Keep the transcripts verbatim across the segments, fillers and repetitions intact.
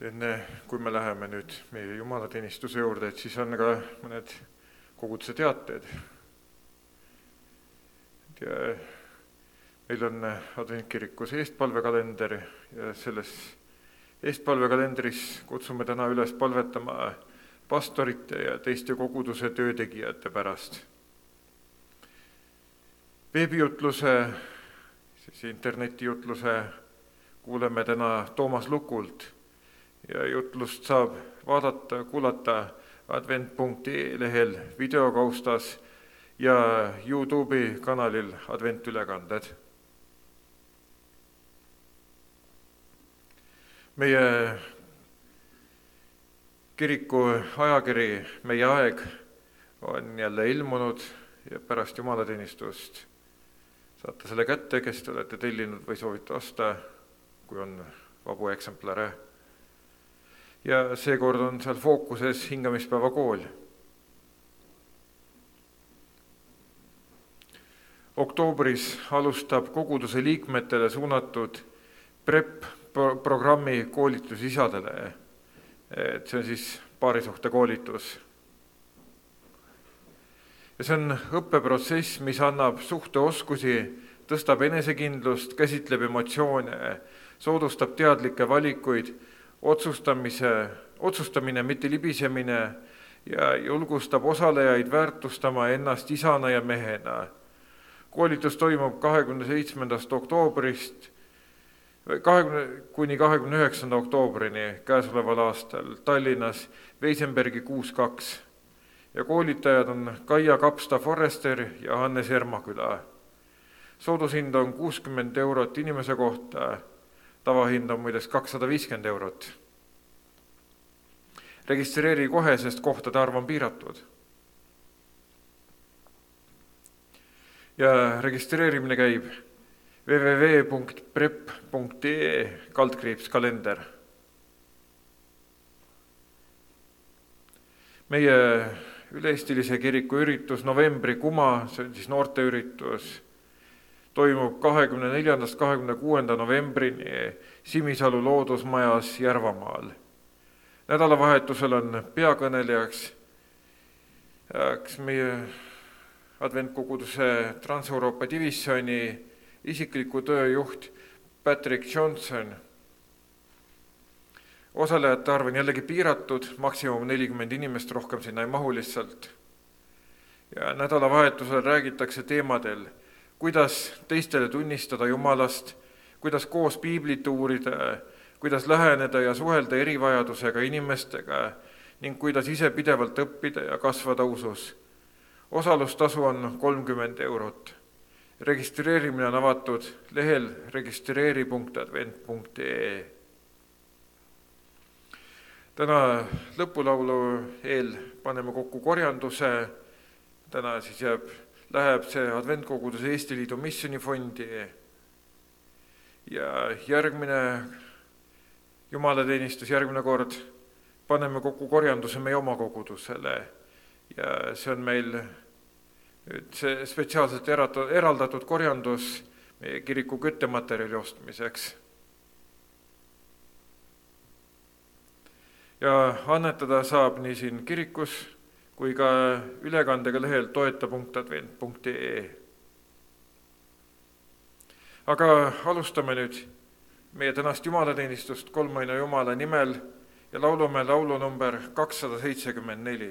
enne kui me läheme nüüd meie jumalateenistuse juurde, et siis on ka mõned koguduse teated. Ja meil on adventkirikus eestpalvekalender ja selles eestpalvekalendris kutsume täna üles palvetama pastorite ja teiste koguduse töötegijate pärast. Veebijutluse, siis internetijutluse kuuleme täna Toomas Lukult ja jutlust saab vaadata, kuulata advent punkt ee lehel videokaustas ja YouTube'i kanalil adventülekanded. Meie kiriku ajakiri Meie aeg on jälle ilmunud ja pärast jumalateenistust saate selle kätte, kes te olete tellinud või soovite osta, kui on vabu eksemplare. Ja seekord on seal fookuses hingamispäeva kool. Oktoobris alustab koguduse liikmetele suunatud P R E P-programmi koolitus isadele. Et see on siis paarisuhte koolitus. Ja see on õppeprotsess, mis annab suhteoskusi, tõstab enesekindlust, käsitleb emotsioone, soodustab teadlikke valikuid, otsustamise, otsustamine, mitte libisemine ja julgustab osalejaid väärtustama ennast isana ja mehena. Koolitus toimub kahekümne seitsmendast oktoobrist kahekümne kuni kahekümne üheksanda oktoobrini käesoleval aastal Tallinnas Veisenbergi kuus kaks ja koolitajad on Kaia Kapsta-Forrester ja Hannes Ermaküla. Soodushind on kuuskümmend eurot inimese kohta, tavahind on muides kakssada viiskümmend eurot. Registreeri kohe, sest kohtade arv on piiratud. Ja registreerimine käib w w w punkt p r e p punkt ee kaldkriips kalender. Meie üle-eestilise kiriku üritus novembri kuma, see on siis noorteüritus, toimub kahekümne neljandast kahekümne kuuenda novembrini Simisalu loodusmajas Järvamaal. Nädalavahetusel on peakõnelejaks meie adventkoguduse Trans-Euroopa divisjoni isikliku tööjuht Patrick Johnson. Osalejate arv on jällegi piiratud, maksimum nelikümmend inimest, rohkem sinna ei mahu lihtsalt. Ja nädalavahetusel räägitakse teemadel, kuidas teistele tunnistada Jumalast, kuidas koos piiblit uurida, kuidas läheneda ja suhelda erivajadusega inimestega ning kuidas ise pidevalt õppida ja kasvada usus. Osalustasu on kolmkümmend eurot. Registreerimine on avatud lehel registreeri punkt advent punkt ee. Täna lõpulaulu eel paneme kokku korjanduse. Täna siis jääb, läheb see adventkoguduse Eesti Liidu missionifondi ja järgmine jumalateenistus, järgmine kord paneme kokku korjanduse meie oma kogudusele ja see on meil see spetsiaalselt eraldatud korjandus meie kiriku küttematerjali ostmiseks. Ja annetada saab nii siin kirikus kui ka ülekandega lehel toeta punkt advent punkt ee. Aga alustame nüüd meie tänast jumalateenistust kolmaina Jumala nimel ja laulume laulu number kakssada seitsekümmend neli.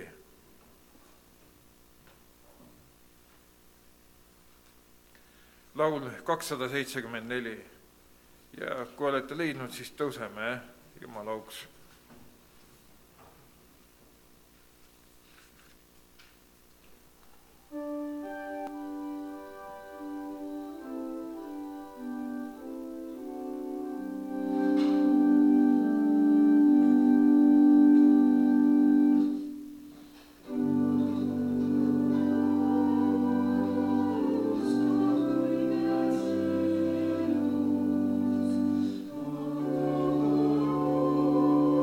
Laul kakssada seitsekümmend neli ja kui olete leidnud, siis tõuseme Jumala auks. Oh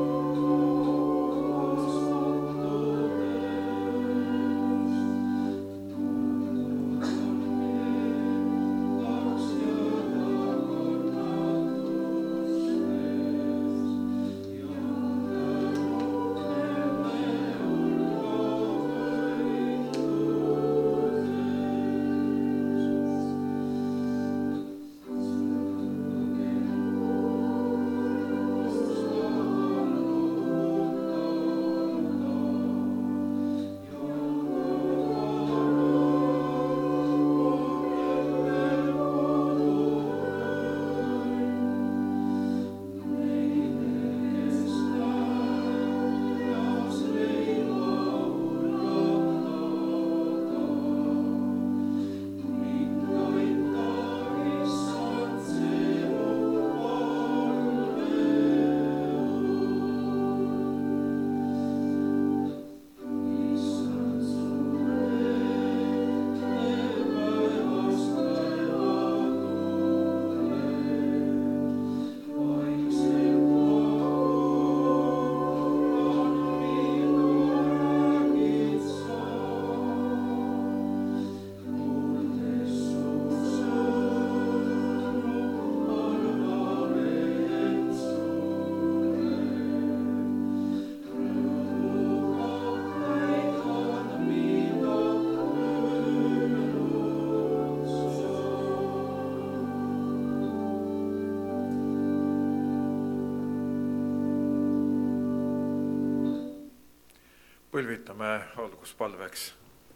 põlvitame alguspalveks.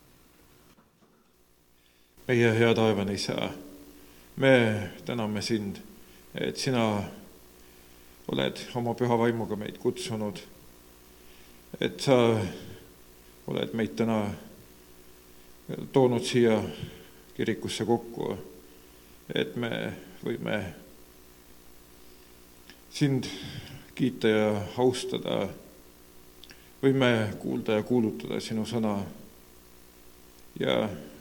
meie hea taevane Isa, me täname sind, et sina oled oma püha vaimuga meid kutsunud, et sa oled meid täna toonud siia kirikusse kokku, et me võime sind kiita ja austada, võime kuulda ja kuulutada sinu sõna ja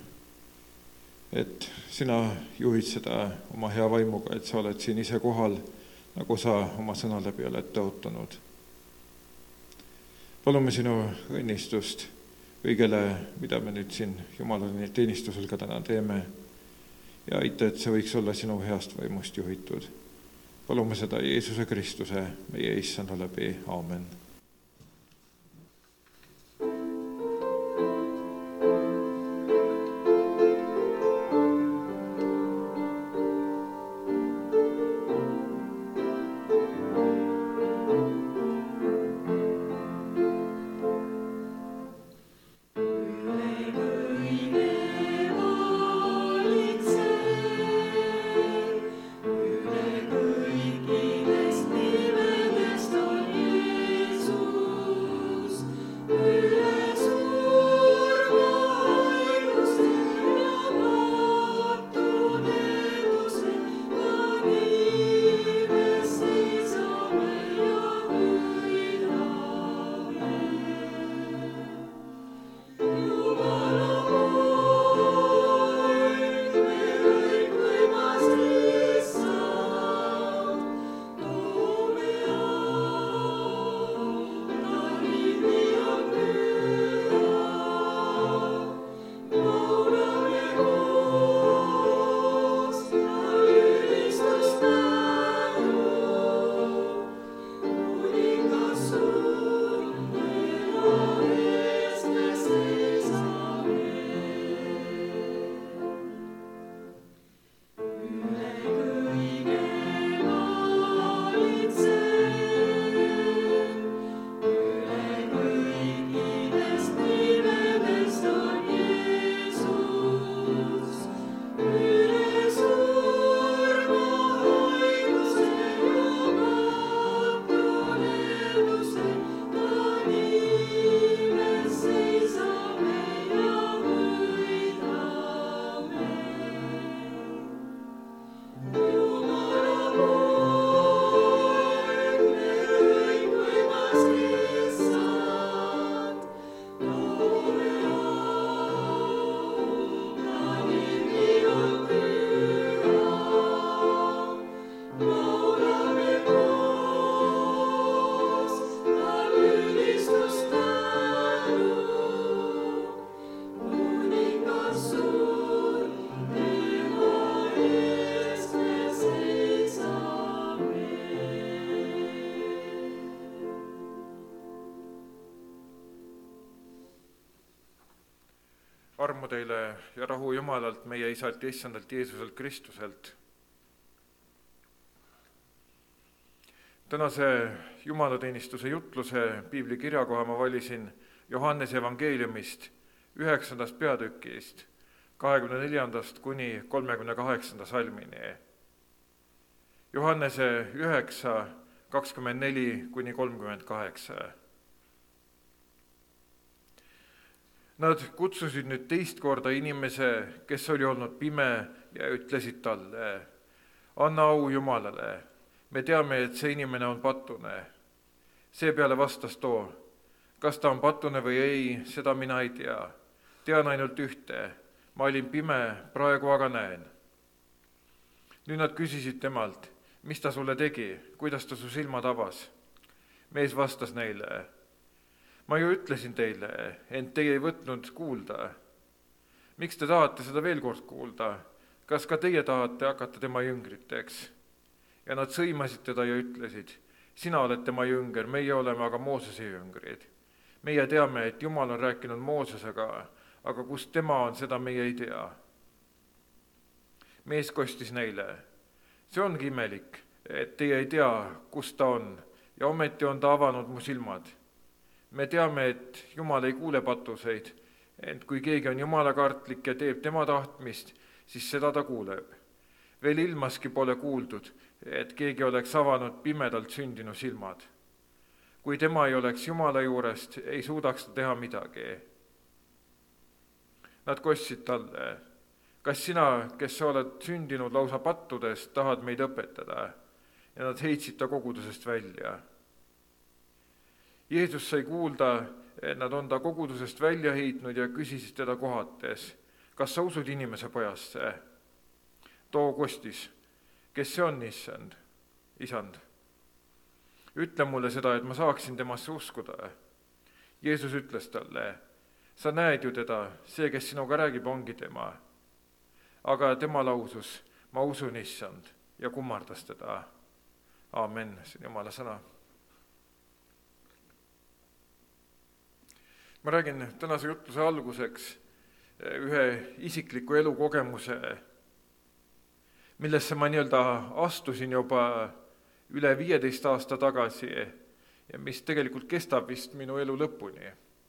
et sina juhid seda oma hea vaimuga, et sa oled siin ise kohal, nagu sa oma sõna läbi oled tõotanud. Palume sinu õnnistust kõigele, mida me nüüd siin Jumala teenistusel ka täna teeme ja aita, et see võiks olla sinu heast vaimust juhitud. Palume seda Jeesuse Kristuse, meie Issanda läbi. Aamen. Armu teile ja rahu Jumalalt, meie Isalt ja Issandalt Jeesuselt Kristuselt. Tänase jumalateenistuse jutluse piibli kirjakoha ma valisin Johannese evangeeliumist üheksandast peatükist, kahekümne neljandast kuni kolmekümne kaheksanda salmini. Johannese üheksa, kakskümmend neli kuni kolmkümmend kaheksa. Nad kutsusid nüüd teist korda inimese, kes oli olnud pime ja ütlesid talle, anna au Jumalale, me teame, et see inimene on patune. Seepeale vastas too, kas ta on patune või ei, seda mina ei tea. Tean ainult ühte, ma olin pime, praegu aga näen. Nüüd nad küsisid temalt, mis ta sulle tegi, kuidas ta su silmad avas. Mees vastas neile, ma ju ütlesin teile, ent teie ei võtnud kuulda. Miks te tahate seda veel kord kuulda? Kas ka teie tahate hakata tema jüngriteks? Ja nad sõimasid teda ja ütlesid, sina oled tema jünger, meie oleme aga Moosese jüngrid. Meie teame, et Jumal on rääkinud Moosesega, aga kus tema on, seda meie ei tea. Mees kostis neile, see ongi imelik, et teie ei tea, kus ta on, ja ometi on ta avanud mu silmad. me teame, et Jumal ei kuule patuseid, ent kui keegi on jumalakartlik ja teeb tema tahtmist, siis seda ta kuuleb. Veel ilmaski pole kuuldud, et keegi oleks avanud pimedalt sündinu silmad. Kui tema ei oleks Jumala juurest, ei suudaks ta teha midagi. Nad kostsid talle, kas sina, kes sa oled sündinud lausa pattudes, tahad meid õpetada? Ja nad heitsid ta kogudusest välja. Jeesus sai kuulda, et nad on ta kogudusest välja heitnud ja küsisid teda kohates, kas sa usud inimese pojasse? Too kostis, kes see on, issand, isand? Ütle mulle seda, et ma saaksin temasse uskuda. Jeesus ütles talle, sa näed ju teda, see, kes sinuga räägib, ongi tema. Aga tema lausus, ma usun, issand, ja kummardas teda. Aamen, see on Jumala sõna. Ma räägin tänase jutluse alguseks ühe isikliku elukogemuse, millesse ma nii-öelda astusin juba üle viieteist aasta tagasi ja mis tegelikult kestab vist minu elu lõpuni.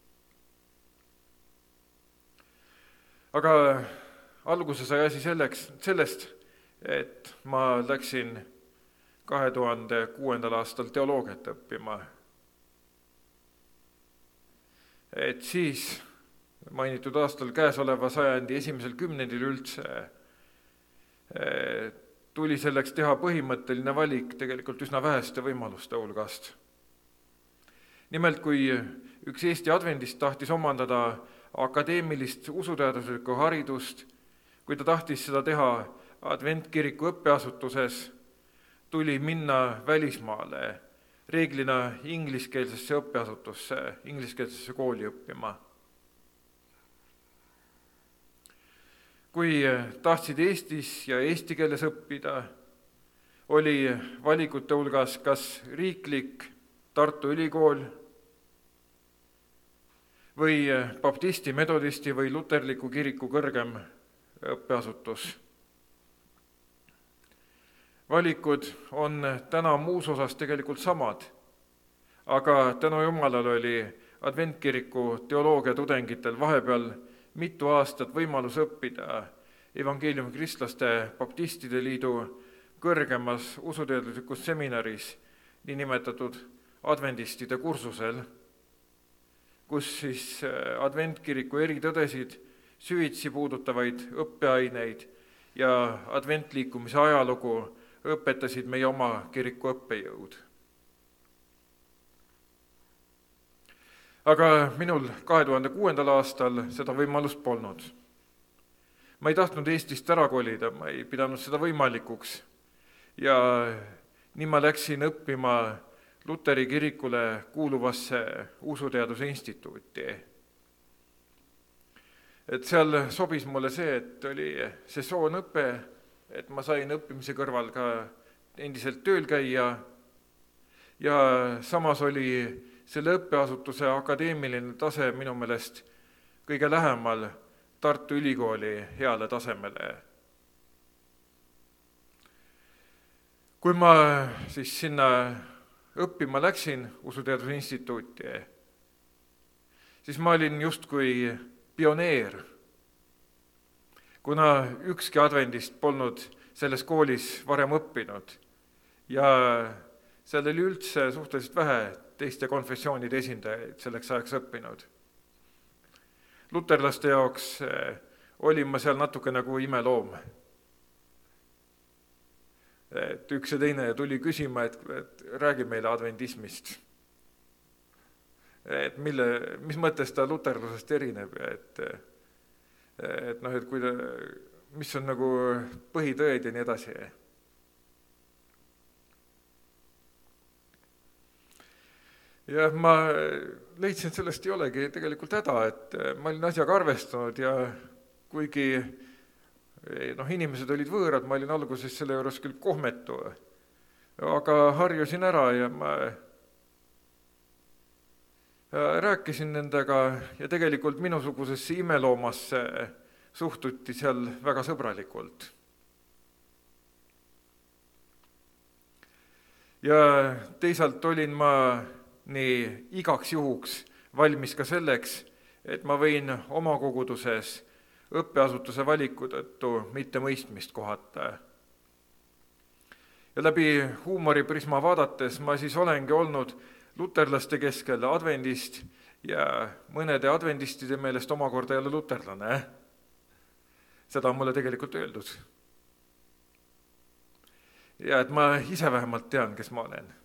Aga alguse sai asi selleks, sellest, et ma läksin kahe tuhande kuuendal aastal teoloogiat õppima. Et siis mainitud aastal käesoleva sajandi esimesel kümnendil üldse tuli selleks teha põhimõtteline valik tegelikult üsna väheste võimaluste hulgast. Nimelt, kui üks Eesti advendist tahtis omandada akadeemilist usuteaduslikku haridust, kui ta tahtis seda teha adventkiriku õppeasutuses, tuli minna välismaale, reeglina ingliskeelsesse õppeasutusse, ingliskeelsesse kooli õppima. Kui tahtsid Eestis ja eesti keeles õppida, oli valikute hulgas kas riiklik Tartu Ülikool või baptisti, metodisti või luterliku kiriku kõrgem õppeasutus. Valikud on täna muus osas tegelikult samad, aga tänu Jumalale oli adventkiriku teoloogia tudengitel vahepeal mitu aastat võimalus õppida evangeeliumi kristlaste baptistide liidu kõrgemas usuteaduslikus seminaris, niinimetatud adventistide kursusel, kus siis adventkiriku eritõdesid, süvitsi puudutavaid õppeaineid ja adventliikumise ajalugu õpetasid meie oma kiriku õppejõud. Aga minul kahe tuhande kuuendal aastal seda võimalust polnud. Ma ei tahtnud Eestist ära kolida, ma ei pidanud seda võimalikuks. Ja nii ma läksin õppima Luteri kirikule kuuluvasse usuteaduse instituuti. Et seal sobis mulle see, et oli sesoonõpe, et ma sain õppimise kõrval ka endiselt tööl käia ja samas oli selle õppeasutuse akadeemiline tase minu meelest kõige lähemal Tartu Ülikooli heale tasemele. Kui ma siis sinna õppima läksin usuteaduse instituuti, siis ma olin justkui pioneer, kuna ükski advendist polnud selles koolis varem õppinud ja seal oli üldse suhteliselt vähe teiste konfessioonide esindajaid selleks ajaks õppinud. Luterlaste jaoks olin ma seal natuke nagu imeloom. Et üks ja teine tuli küsima, et, et räägi meile adventismist. Et mille, mis mõttes ta luterlusest erineb, et, et, noh, et kui ta, mis on nagu põhitõed ja nii edasi. Ja ma leidsin, et sellest ei olegi tegelikult häda, et ma olin asjaga arvestanud ja kuigi noh, inimesed olid võõrad, ma olin alguses selle juures küll kohmetu, aga harjusin ära ja ma rääkisin nendega ja tegelikult minusugusesse imeloomasse suhtuti seal väga sõbralikult. Ja teisalt olin ma nii igaks juhuks valmis ka selleks, et ma võin oma koguduses õppeasutuse valiku tõttu mitte mõistmist kohata. Ja läbi huumoriprisma vaadates ma siis olengi olnud luterlaste keskel advendist ja mõnede advendistide meelest omakorda jälle luterlane. Seda on mulle tegelikult öeldud. Ja et ma ise vähemalt tean, kes ma olen.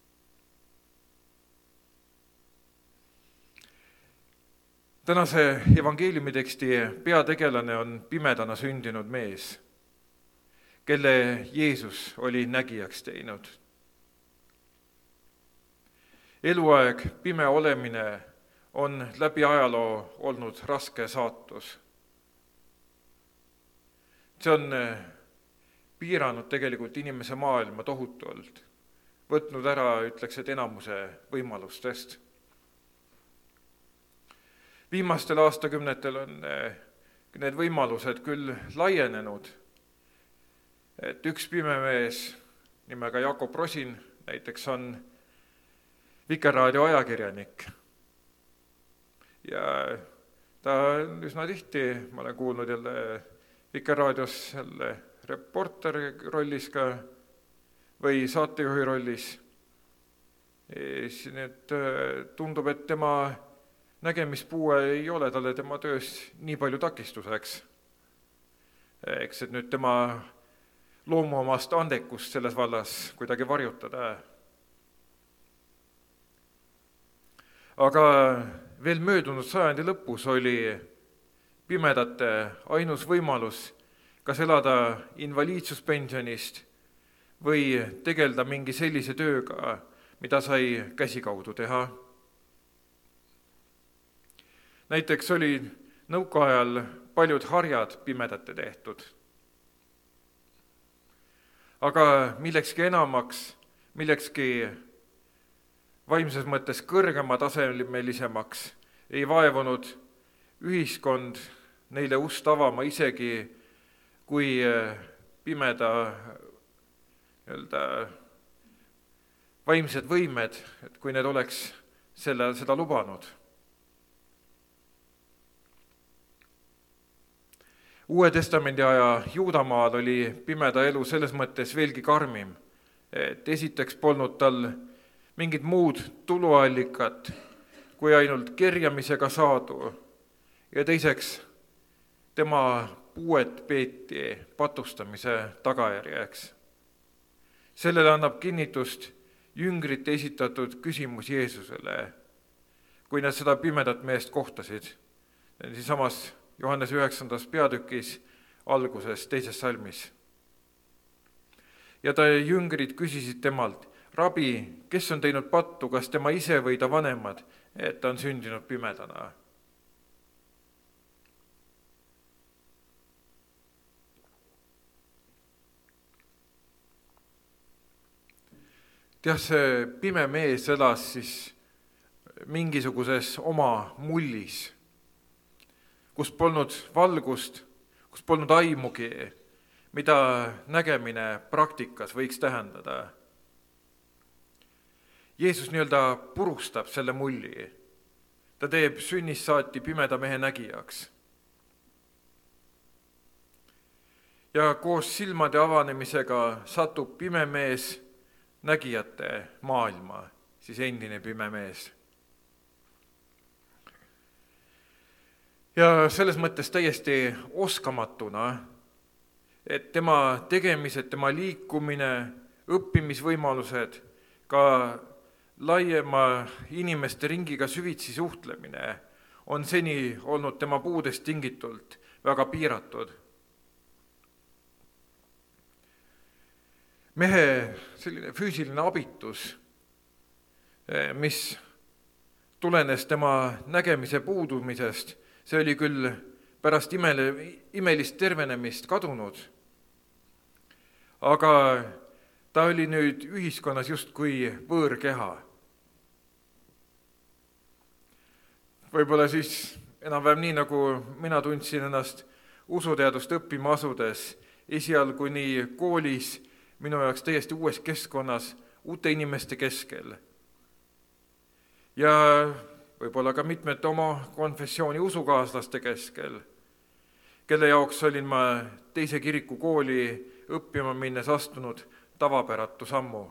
Tänase evangeeliumiteksti peategelane on pimedana sündinud mees, kelle Jeesus oli nägijaks teinud. Eluaeg pime olemine on läbi ajaloo olnud raske saatus. See on piiranud tegelikult inimese maailma tohutult, võtnud ära, ütleks, et enamuse võimalustest. Viimastel aastakümnetel on need võimalused küll laienenud, et üks pime mees nimega Jakob Rosin näiteks on Vikerraadio ajakirjanik. Ja ta on üsna tihti, ma olen kuulnud jälle Vikerraadios jälle reporteri rollis ka või saatejuhi rollis. Siin et tundub, et tema nägemispuue ei ole talle tema töös nii palju takistuseks. Eks et nüüd tema loomuomast andekust selles vallas kuidagi varjutada. Aga veel möödunud sajandi lõpus oli pimedate ainus võimalus kas elada invaliidsuspensionist või tegelda mingi sellise tööga, mida sai käsikaudu teha. Näiteks oli nõukaajal paljud harjad pimedate tehtud. Aga millekski enamaks, millekski vaimses mõttes kõrgema tasemelisemaks ei vaevunud ühiskond neile ust avama isegi, kui pimeda nii-öelda vaimsed võimed, et kui need oleks selle, seda lubanud. Uue testamendi aja Juudamaal oli pimeda elu selles mõttes veelgi karmim, et esiteks polnud tal mingid muud tuluallikat kui ainult kerjamisega saadu ja teiseks tema puuet peeti patustamise tagajärjeks. Sellele annab kinnitust jüngrite esitatud küsimus Jeesusele, kui nad seda pimedat meest kohtasid. Siis samas Johannes üheksandas peatükis alguses teises salmis. Ja ta jüngrid küsisid temalt, rabi, kes on teinud pattu, kas tema ise või ta vanemad, et ta on sündinud pimedana? Tead, see pime mees elas siis mingisuguses oma mullis, kus polnud valgust, kus polnud aimugi, mida nägemine praktikas võiks tähendada. Jeesus nii-öelda purustab selle mulli. Ta teeb sünnist saati pimeda mehe nägijaks. Ja koos silmade avanemisega satub pime mees nägijate maailma, siis endine pime mees. Ja selles mõttes täiesti oskamatuna, et tema tegemised, tema liikumine, õppimisvõimalused, ka laiema inimeste ringiga süvitsi suhtlemine on seni olnud tema puudest tingitult väga piiratud. Mehe selline füüsiline abitus, mis tulenes tema nägemise puudumisest, see oli küll pärast imele, imelist tervenemist kadunud, aga ta oli nüüd ühiskonnas justkui võõrkeha. Võib-olla siis enam-vähem nii, nagu mina tundsin ennast usuteadust õppima asudes, esialgu nii koolis, minu jaoks täiesti uues keskkonnas, uute inimeste keskel. Ja võib-olla ka mitmete oma konfessiooni usukaaslaste keskel, kelle jaoks olin ma teise kiriku kooli õppima minnes astunud tavapäratu sammu.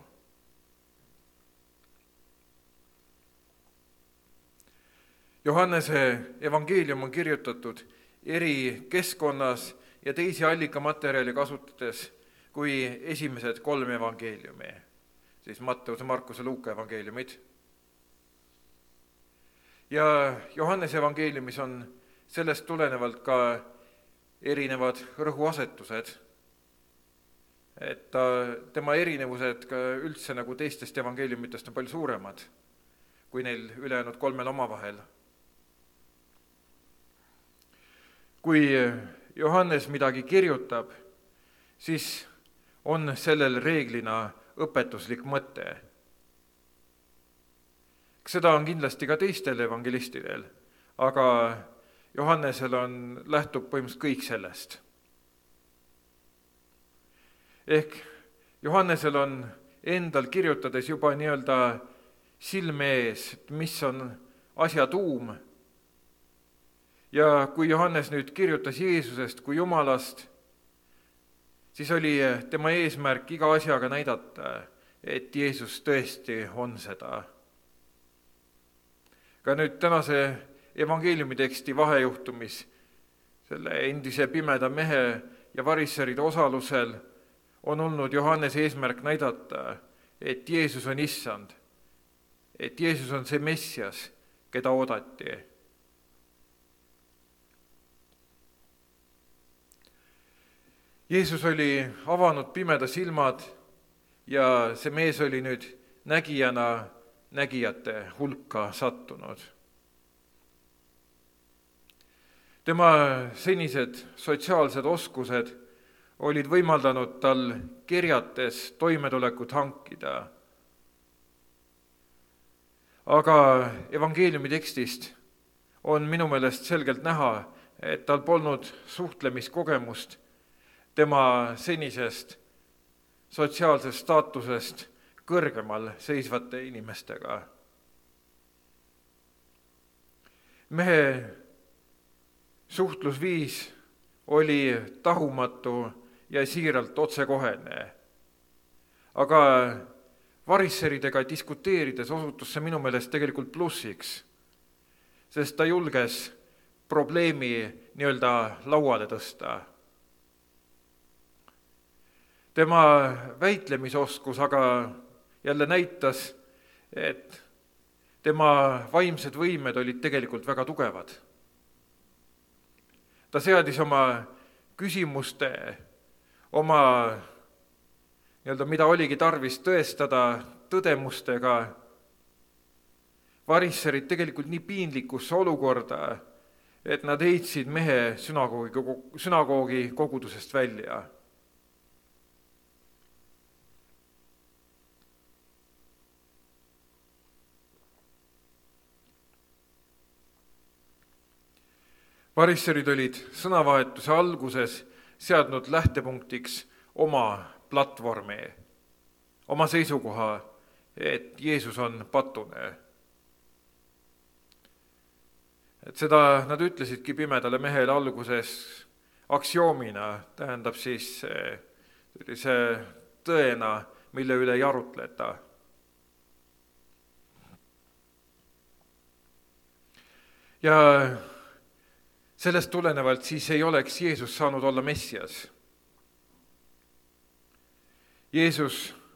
Johannese evangeelium on kirjutatud eri keskkonnas ja teisi allikamaterjali kasutades kui esimesed kolm evangeeliumi, siis Matteuse, Markuse, Luuka evangeeliumid. Ja Johannese evangeeliumis on sellest tulenevalt ka erinevad rõhuasetused, et ta, tema erinevused ka üldse nagu teistest evangeeliumitest on palju suuremad kui neil ülejäänud kolmel omavahel. Kui Johannes midagi kirjutab, siis on sellel reeglina õpetuslik mõte. Seda on kindlasti ka teistel evangelistidel, aga Johannesel on, lähtub põhimõtteliselt kõik sellest. Ehk Johannesel on endal kirjutades juba nii-öelda silme ees, mis on asja tuum. Ja kui Johannes nüüd kirjutas Jeesusest kui Jumalast, siis oli tema eesmärk iga asjaga näidata, et Jeesus tõesti on seda. Ka nüüd tänase evangeeliumi teksti vahejuhtumis, selle endise pimeda mehe ja varisseride osalusel on olnud Johannese eesmärk näidata, et Jeesus on issand, et Jeesus on see Messias, keda oodati. Jeesus oli avanud pimeda silmad ja see mees oli nüüd nägijana nägijate hulka sattunud. Tema senised sotsiaalsed oskused olid võimaldanud tal kerjates toimetulekut hankida. Aga evangeeliumi tekstist on minu meelest selgelt näha, et tal polnud suhtlemiskogemust tema senisest sotsiaalsest staatusest kõrgemal seisvate inimestega. Mehe suhtlusviis oli tahumatu ja siiralt otsekohene, aga varisseridega diskuteerides osutus see minu meelest tegelikult plussiks, sest ta julges probleemi nii-öelda lauale tõsta. Tema väitlemisoskus aga jälle näitas, et tema vaimsed võimed olid tegelikult väga tugevad. Ta seadis oma küsimuste, oma, nii-öelda, mida oligi tarvis tõestada tõdemustega, varisserid tegelikult nii piinlikusse olukorda, et nad heitsid mehe sünagoogi, sünagoogi kogudusest välja. Varisserid olid sõnavahetuse alguses seadnud lähtepunktiks oma platvormi, oma seisukoha, et Jeesus on patune. Et seda nad ütlesidki pimedale mehele alguses aktsioomina, tähendab siis sellise tõena, mille üle ei arutleta. Ja sellest tulenevalt siis ei oleks Jeesus saanud olla Messias. Jeesus,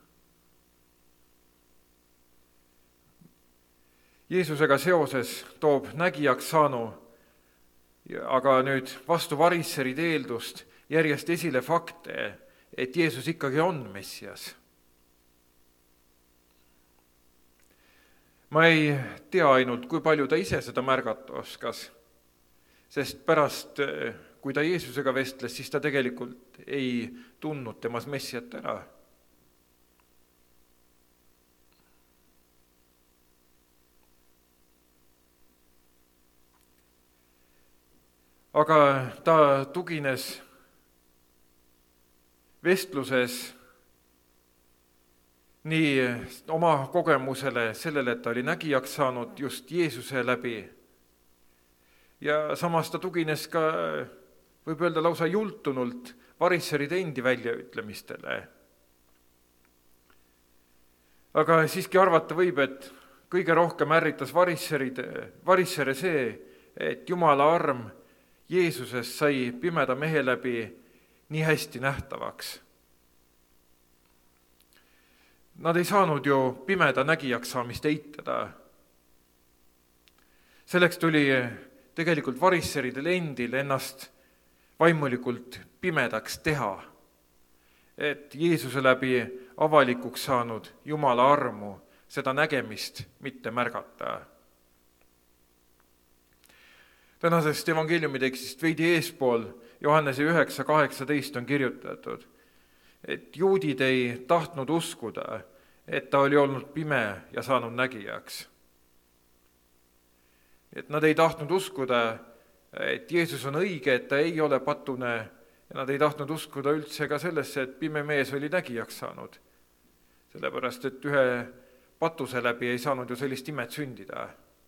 Jeesusega seoses toob nägijaks saanu, aga nüüd vastu varisserid eeldust järjest esile fakte, et Jeesus ikkagi on Messias. Ma ei tea ainult, kui palju ta ise seda märgata oskas, sest pärast, kui ta Jeesusega vestles, siis ta tegelikult ei tundnud temas Messiat ära. Aga ta tugines vestluses nii oma kogemusele, sellele, et ta oli nägijaks saanud just Jeesuse läbi. Ja samas ta tugines ka, võib öelda lausa jultunult, varisseride endi väljaütlemistele. Aga siiski arvata võib, et kõige rohkem ärritas varisseride, varissere see, et Jumala arm Jeesuses sai pimeda mehe läbi nii hästi nähtavaks. Nad ei saanud ju pimeda nägijaks saamist eitada. Selleks tuli tegelikult varisseridel endil ennast vaimulikult pimedaks teha, et Jeesuse läbi avalikuks saanud Jumala armu, seda nägemist mitte märgata. Tänasest evangeeliumi tekstist veidi eespool Johannese üheksa kaheksateist on kirjutatud, et juudid ei tahtnud uskuda, et ta oli olnud pime ja saanud nägijaks. Et nad ei tahtnud uskuda, et Jeesus on õige, et ta ei ole patune, ja nad ei tahtnud uskuda üldse ka sellesse, et pime mees oli nägijaks saanud. Sellepärast, et ühe patuse läbi ei saanud ju sellist imet sündida.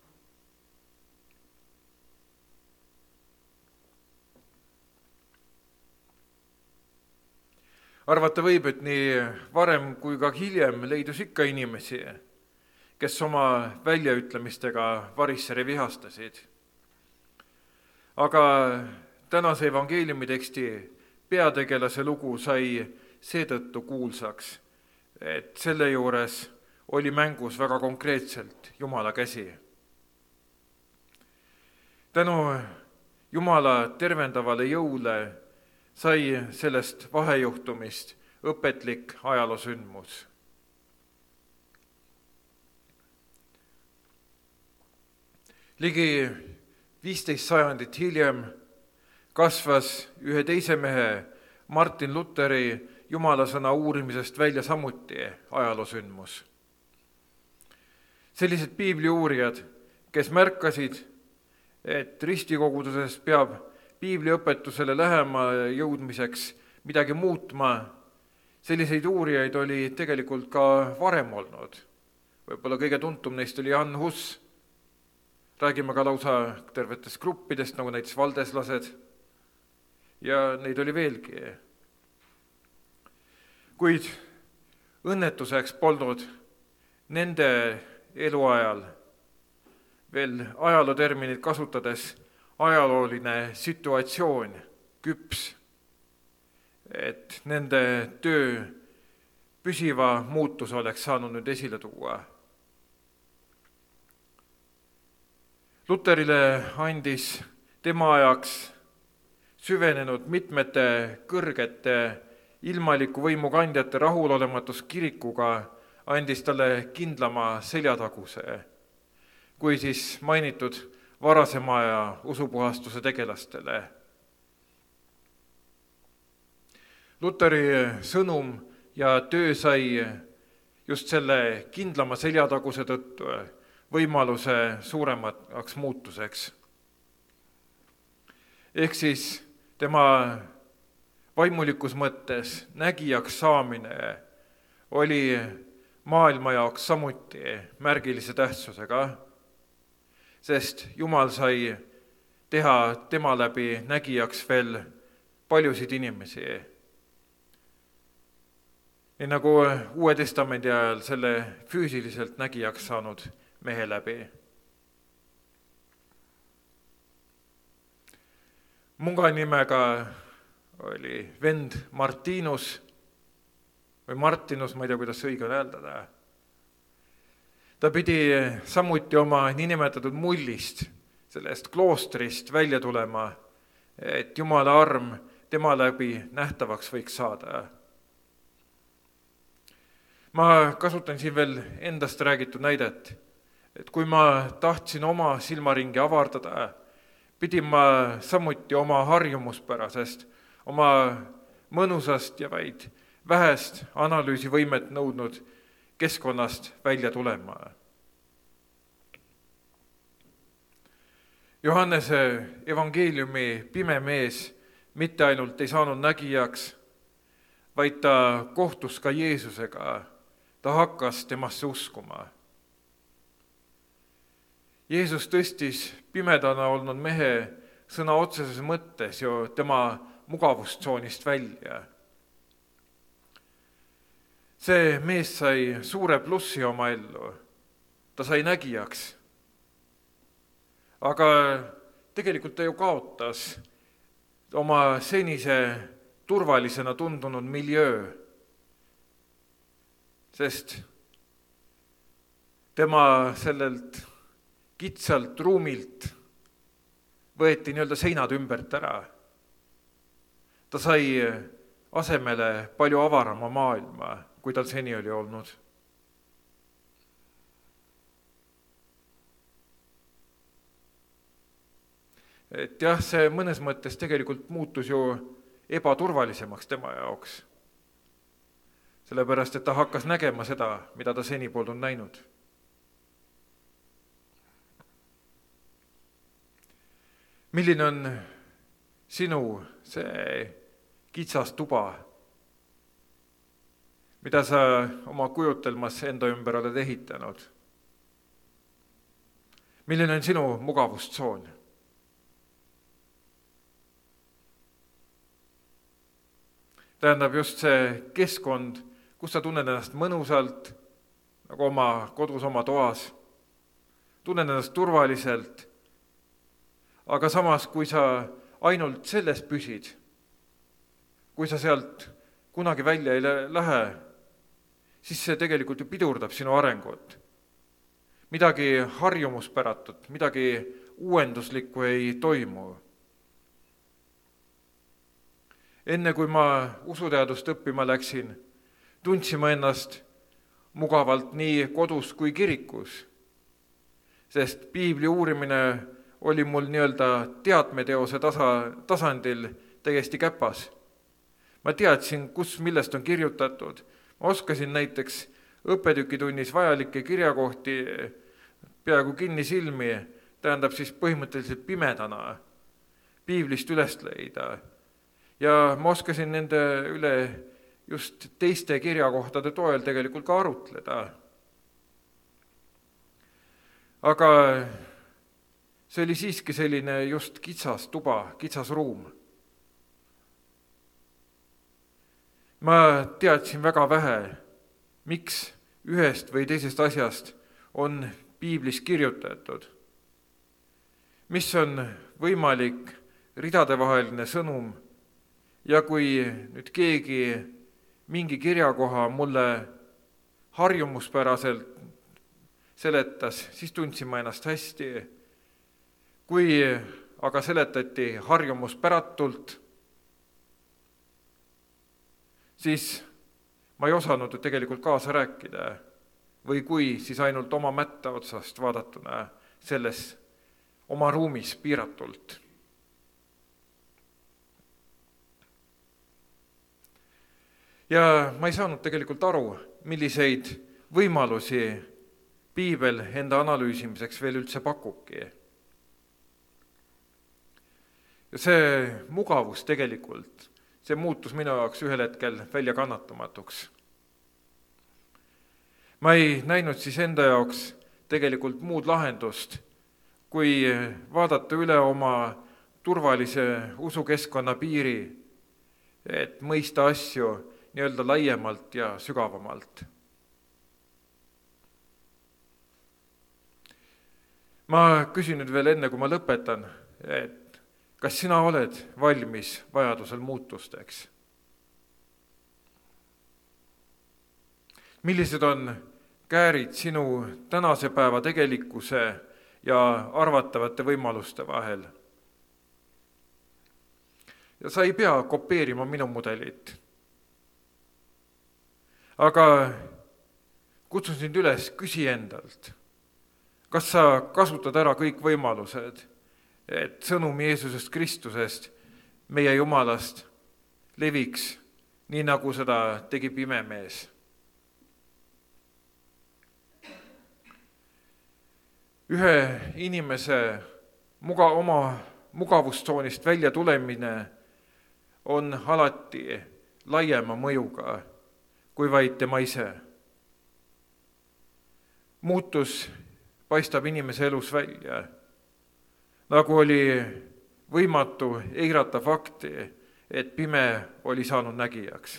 Arvata võib, et nii varem kui ka hiljem leidus ikka inimesi, kes oma väljaütlemistega varissere vihastasid. Aga tänase evangeeliumi teksti peategelase lugu sai seetõttu kuulsaks, et selle juures oli mängus väga konkreetselt Jumala käsi. Tänu Jumala tervendavale jõule sai sellest vahejuhtumist õpetlik ajaloosündmus. Ligi viisteist sajandit hiljem kasvas ühe teise mehe, Martin Luteri jumalasõna uurimisest välja samuti ajaloosündmus. Sellised piibli uurijad, kes märkasid, et ristikoguduses peab piibliõpetusele lähema jõudmiseks midagi muutma, selliseid uurijaid oli tegelikult ka varem olnud. Võib-olla kõige tuntum neist oli Jan Hus. Räägime ka lausa tervetest gruppidest, nagu näiteks valdeslased, ja neid oli veelgi. Kuid õnnetuseks polnud nende eluajal veel ajalooterminit kasutades ajalooline situatsioon küps, et nende töö püsiva muutus oleks saanud nüüd esile tuua. Luterile andis tema ajaks süvenenud mitmete kõrgete ilmaliku võimu kandjate rahulolematus kirikuga andis talle kindlama seljataguse, kui siis mainitud varasema aja usupuhastuse tegelastele. Luteri sõnum ja töö sai just selle kindlama seljataguse tõttu võimaluse suuremaks muutuseks. Ehk siis tema vaimulikus mõttes nägijaks saamine oli maailma jaoks samuti märgilise tähtsusega, sest Jumal sai teha tema läbi nägijaks veel paljusid inimesi. Nii nagu Uue Testamendi ajal selle füüsiliselt nägijaks saanud mehe läbi. Munga nimega oli vend Martinus või Martinus, ma ei tea, kuidas see õige on hääldada. Ta pidi samuti oma niinimetatud mullist, sellest kloostrist välja tulema, et Jumala arm tema läbi nähtavaks võiks saada. Ma kasutan siin veel endast räägitud näidet, et kui ma tahtsin oma silmaringi avardada, pidin ma samuti oma harjumuspärasest, oma mõnusast ja vaid vähest analüüsivõimet nõudnud keskkonnast välja tulema. Johannese evangeeliumi pime mees mitte ainult ei saanud nägijaks, vaid ta kohtus ka Jeesusega. ta hakkas temasse uskuma. Jeesus tõstis pimedana olnud mehe sõna otseses mõttes ju tema mugavustsoonist välja. See mees sai suure plussi oma ellu, ta sai nägijaks. Aga tegelikult ta ju kaotas oma senise turvalisena tundunud miljöö, sest tema sellelt kitsalt ruumilt võeti nii-öelda seinad ümbert ära. Ta sai asemele palju avarama maailma, kui tal seni oli olnud. Et jah, see mõnes mõttes tegelikult muutus ju ebaturvalisemaks tema jaoks. Sellepärast, et ta hakkas nägema seda, mida ta seni polnud näinud. Milline on sinu see kitsas tuba, mida sa oma kujutelmas enda ümber oled ehitanud? Milline on sinu mugavustsoon? Tähendab just see keskkond, kus sa tunned ennast mõnusalt, nagu oma kodus, oma toas, tunned ennast turvaliselt, aga samas, kui sa ainult selles püsid, kui sa sealt kunagi välja ei lähe, siis see tegelikult ju pidurdab sinu arengut. Midagi harjumuspäratut, midagi uuenduslikku ei toimu. Enne kui ma usuteadust õppima läksin, tundsin ma ennast mugavalt nii kodus kui kirikus, sest piibli uurimine oli mul nii-öelda teadmeteose tasa, tasandil täiesti käpas. Ma teadsin, kus millest on kirjutatud. Ma oskasin näiteks õppetükitunnis vajalikke kirjakohti peaaegu kinni silmi, tähendab siis põhimõtteliselt pimedana piiblist üles leida. Ja ma oskasin nende üle just teiste kirjakohtade toel tegelikult ka arutleda. Aga see oli siiski selline just kitsas tuba, kitsas ruum. Ma teadsin väga vähe, miks ühest või teisest asjast on piiblis kirjutatud. Mis on võimalik ridadevaheline sõnum ja kui nüüd keegi mingi kirjakoha mulle harjumuspäraselt seletas, siis tundsin ma ennast hästi. Kui aga seletati harjumuspäratult, siis ma ei osanud tegelikult kaasa rääkida või kui, siis ainult oma mätta otsast vaadatuna selles oma ruumis piiratult. Ja ma ei saanud tegelikult aru, milliseid võimalusi piibel enda analüüsimiseks veel üldse pakubki. Ja see mugavus tegelikult, see muutus minu jaoks ühel hetkel välja kannatamatuks. Ma ei näinud siis enda jaoks tegelikult muud lahendust, kui vaadata üle oma turvalise usukeskkonna piiri, et mõista asju nii-öelda laiemalt ja sügavamalt. Ma küsin nüüd veel enne, kui ma lõpetan, et kas sina oled valmis vajadusel muutusteks? Millised on käärid sinu tänase päeva tegelikkuse ja arvatavate võimaluste vahel? Ja sa ei pea kopeerima minu mudelit. Aga kutsun sind üles, küsi endalt. Kas sa kasutad ära kõik võimalused, et sõnum Jeesusest Kristusest, meie Jumalast, leviks, nii nagu seda tegi pime mees? Ühe inimese muga, oma mugavustsoonist välja tulemine on alati laiema mõjuga kui vaid tema ise. muutus paistab inimese elus välja. Nagu oli võimatu eirata fakti, et pime oli saanud nägijaks.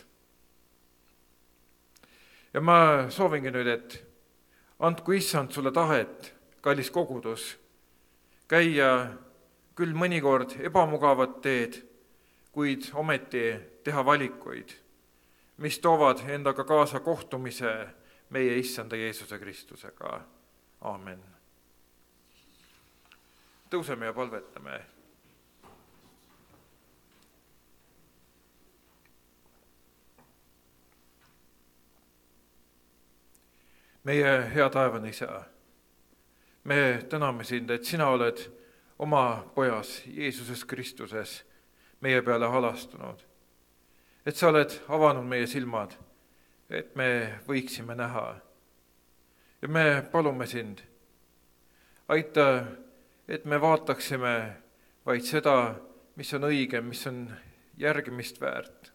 Ja ma soovingi nüüd, et andku issand sulle tahet, kallis kogudus, käia küll mõnikord ebamugavat teed, kuid ometi teha valikuid, mis toovad endaga kaasa kohtumise meie issanda Jeesuse Kristusega. Aamen. Tõuseme ja palvetame. Meie hea taevane isa, me täname sind, et sina oled oma pojas Jeesuses Kristuses meie peale halastunud. Et sa oled avanud meie silmad, et me võiksime näha. Ja me palume sind, aita, et me vaataksime vaid seda, mis on õige, mis on järgimist väärt.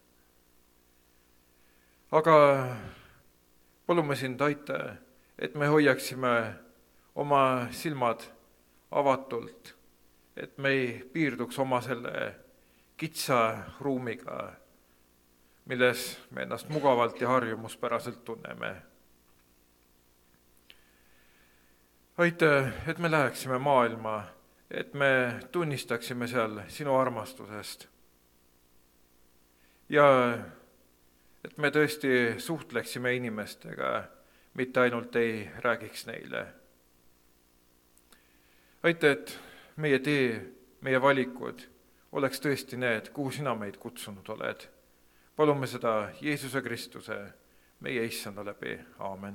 Aga palume sind, aita, et me hoiaksime oma silmad avatult, et me ei piirduks oma selle kitsa ruumiga, milles me ennast mugavalt ja harjumuspäraselt tunneme. Aita, et me läheksime maailma, et me tunnistaksime seal sinu armastusest ja et me tõesti suhtleksime inimestega, mitte ainult ei räägiks neile. Aita, et meie tee, meie valikud oleks tõesti need, kuhu sina meid kutsunud oled. Palume seda Jeesuse Kristuse, meie issanda läbi. Aamen.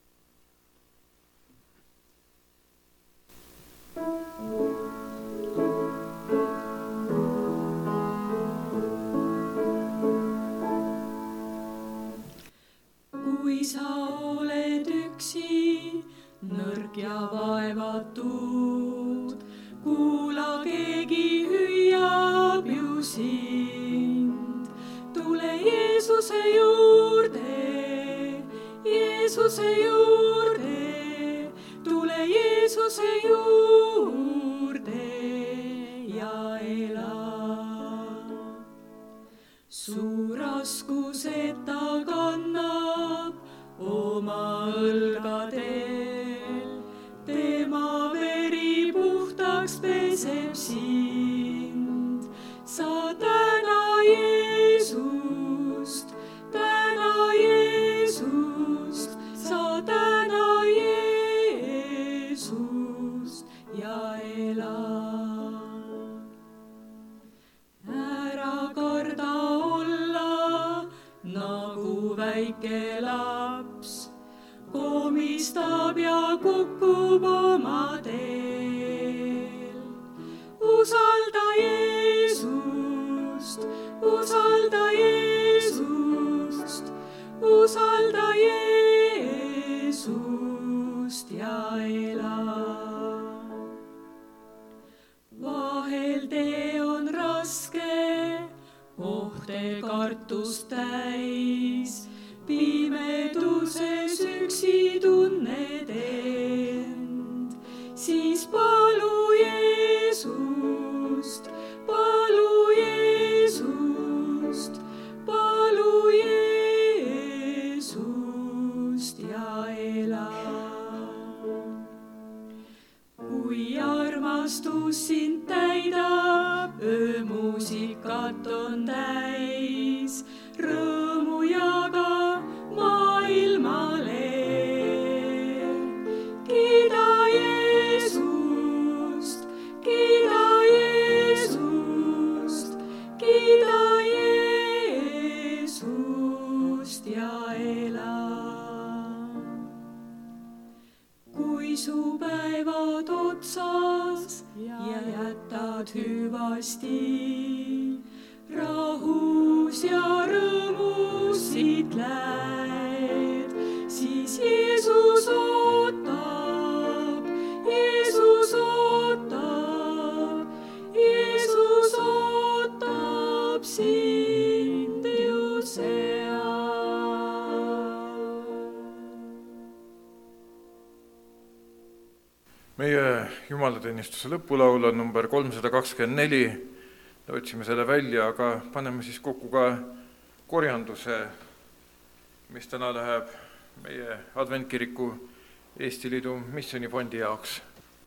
Kui sa oled üksi, nõrk ja vaevatud, kuula, keegi hüüab ju sind. Tule Jeesuse juurde, Jeesuse juurde, tule Jeesuse juurde ja ela. Su raskused ta kannab oma õlgadel, tema veri puhtaks peseb sind. Sa täna Jeesust, täna Jeesust, sa täna Jeesust ja ela. Ära karda olla nagu väike laps, komistab ja kukub oma teel. Usalda Jeesust, usalda Jeesust, usalda Jeesust ja ela. Vahel tee on raske, ohte kartust täis, pimeduses üksi tunned end, siis palu Jeesust, palu Jeesust, palu Jeesust ja ela. Kui armastus sind täidab, öömuusikat on täis, rõõmu jaga maailmale. Kiida Jeesust, kiida Jeesust, kiida Jeesust ja ela. Kui su päevad otsas ja jätad hüvasti, rahus ja rõõmus siit lähed, siis Jeesus ootab, Jeesus ootab, Jeesus ootab sind ju seal. jumalateenistuse lõpulaul on number kolmsada kakskümmend neli, otsime selle välja, aga paneme siis kokku ka korjanduse, mis täna läheb meie Adventkiriku Eesti Liidu missioonifondi jaoks.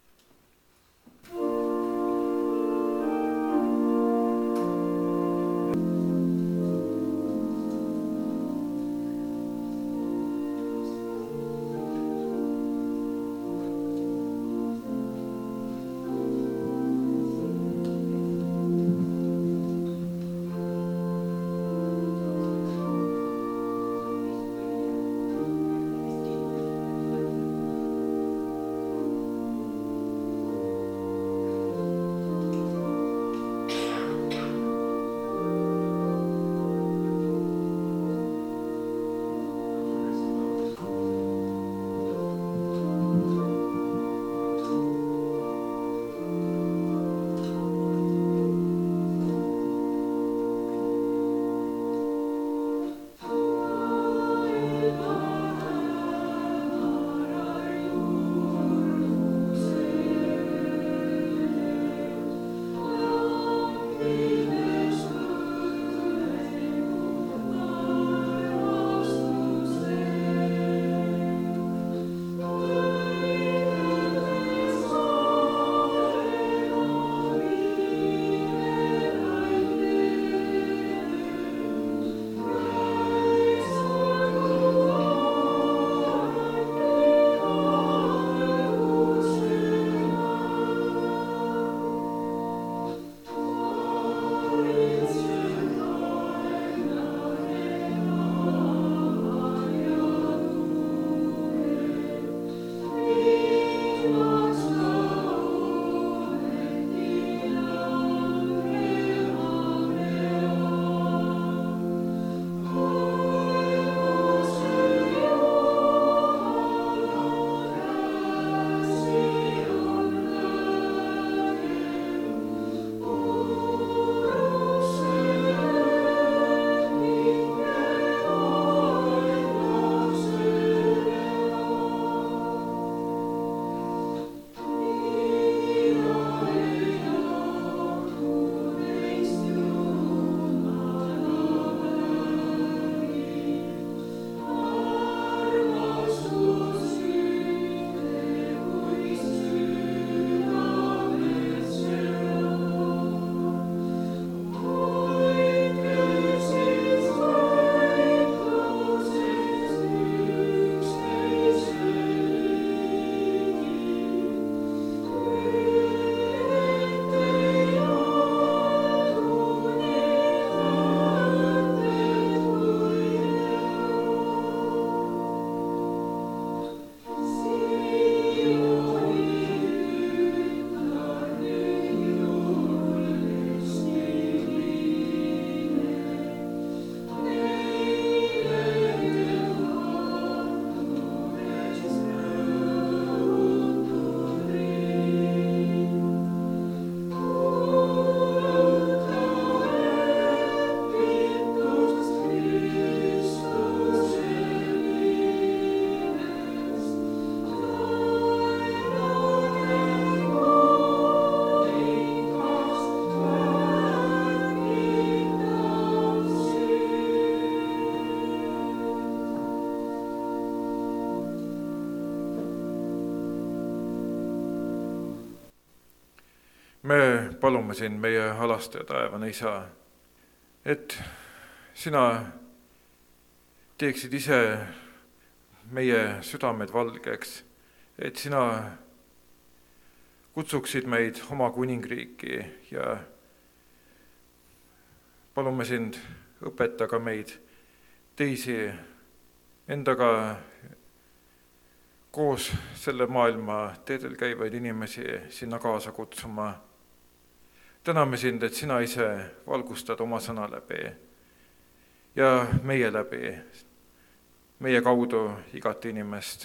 Me palume sind, meie alastaja taevane Isa, et sina teeksid ise meie südamed valgeks, et sina kutsuksid meid oma kuningriiki ja palume sind, õpeta ka meid teisi endaga koos selle maailma teedel käivaid inimesi sinna kaasa kutsuma. Täname sind, et sina ise valgustad oma sõna läbi ja meie läbi, meie kaudu igat inimest.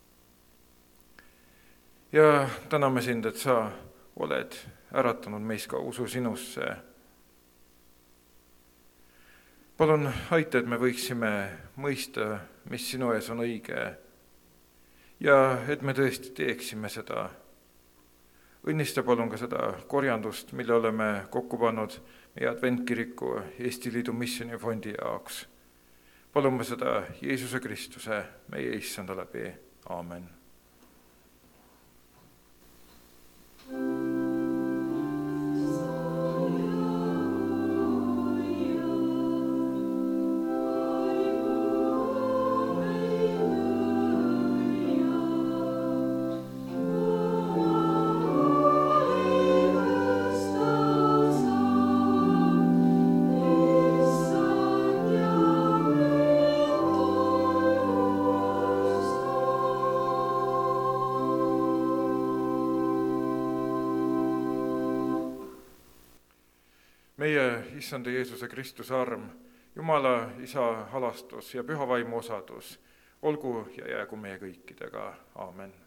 Ja täname sind, et sa oled äratanud meis ka usu sinusse. Palun aita, et me võiksime mõista, mis sinu ees on õige ja et me tõesti teeksime seda. õnnista palun ka seda korjandust, mille oleme kokku pannud meie Adventkiriku Eesti Liidu Missioonifondi jaoks. Palume seda Jeesuse Kristuse, meie issanda läbi. Aamen. Meie issanda Jeesuse Kristuse arm, Jumala Isa halastus ja püha vaimu osadus olgu ja jäägu meie kõikidega. Aamen.